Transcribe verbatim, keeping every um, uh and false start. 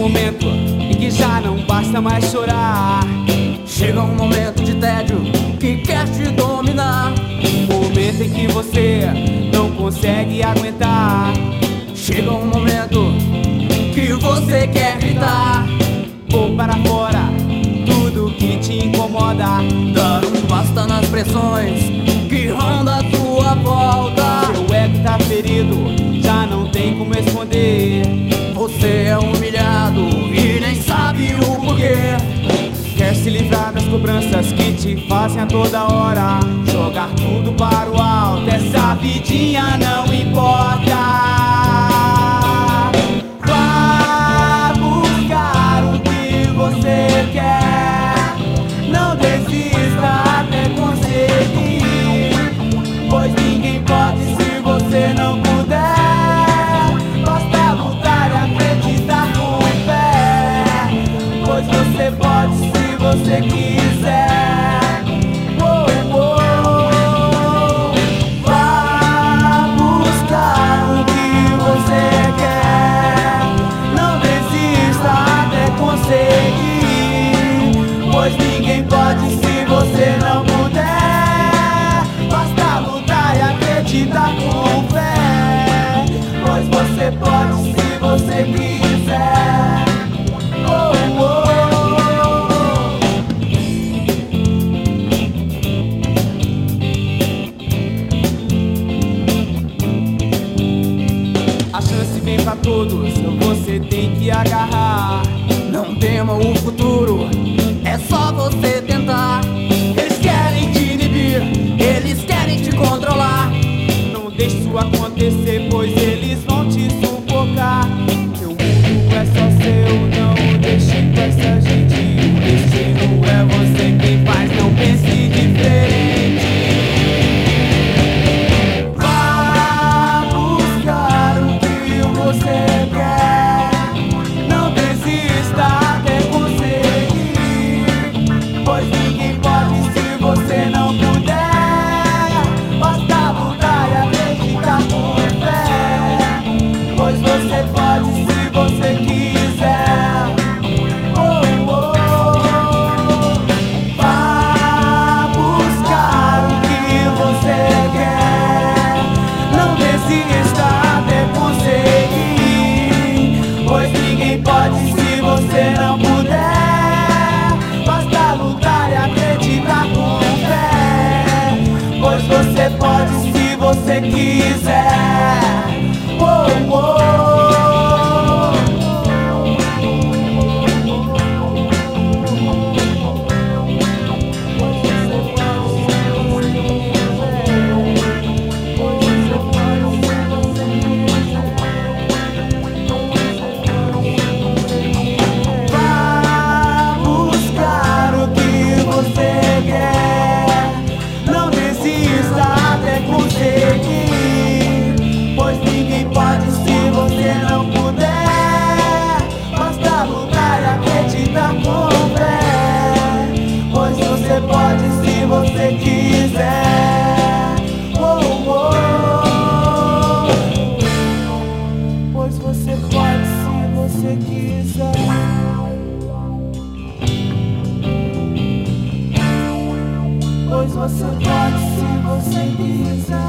momento em que já não basta mais chorar. Chega um momento de tédio que quer te dominar. Momento em que você não consegue aguentar. Chega um momento que você quer gritar. Pôr para fora tudo que te incomoda. Dar um basta nas pressões que rondam a tua volta. Seu ego tá ferido, já não tem como esconder. Você é humilhado e nem sabe o porquê. Quer se livrar das cobranças que te fazem a toda hora. Jogar tudo para o alto, essa vidinha não importa. Vá buscar o que você quer. Não desista até conseguir, pois ninguém pode se você não puder. Basta lutar e acreditar com fé, pois você pode se você quiser. Oh, oh. Vá buscar o que você quer. Não desista até conseguir, pois ninguém pode se você não puder. Basta lutar e acreditar com fé, pois você pode se você quiser. Oh, oh. A chance vem pra todos, você tem que agarrar. Não tema o futuro, é só você tentar. Eles querem te inibir, eles querem te controlar. Não deixe isso acontecer, pois eles vão te sufocar. Seu mundo é só seu, não deixe com essa gente. O destino é você quem faz, não pense diferente. Vá buscar o que você quer. Não desista até conseguir, pois ninguém pode se você não puder. Basta lutar e acreditar com fé, pois você pode se você quiser. Oh, oh. Vá buscar o que você quer. Não desista até conseguir, pois ninguém pode se você não puder. Basta lutar e acreditar com fé, pois você pode se você quiser. Oh, oh. Vá buscar o que você quer. Não desista até conseguir, pois ninguém pode se você não puder. Basta lutar e acreditar com fé, pois você pode se você quiser. Oh, oh. Pois você pode se você quiser. Pois você pode se você quiser.